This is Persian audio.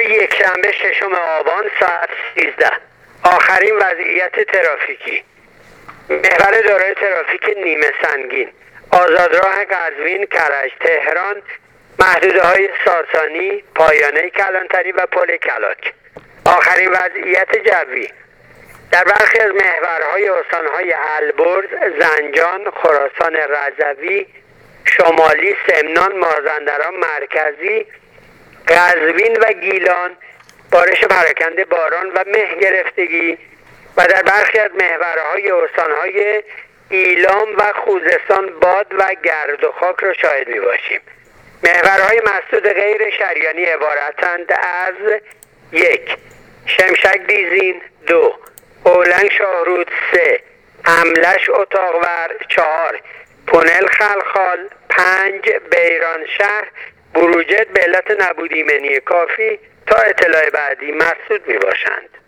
یکشنبه 6 آبان ساعت 13. آخرین وضعیت ترافیکی. محور دارای ترافیک نیمه سنگین، آزادراه قزوین، کرج، تهران، محدوده های ساسانی، پایانه کلانتری و پل کلاک. آخرین وضعیت جوی. در برخی از محورهای استانهای البرز، زنجان، خراسان رضوی، شمالی، سمنان، مازندران مرکزی، قزوین و گیلان بارش پراکنده باران و مه گرفتگی و در برخی از محورهای استانهای ایلام و خوزستان باد و گرد و خاک را شاهد می باشیم. محورهای مسدود غیر شریانی عبارتند از 1. شمشک دیزین، 2. اولنگ شاهرود، 3. املش اتاقور، 4. پونل خلخال، 5. بیران شهر، بروجرد به علت نبود ایمنی کافی تا اطلاع بعدی مسدود می باشند.